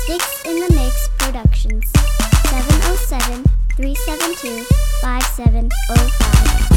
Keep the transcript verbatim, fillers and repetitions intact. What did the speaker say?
Sticks in the Mix Productions. seven oh seven, three seven two, five seven oh five.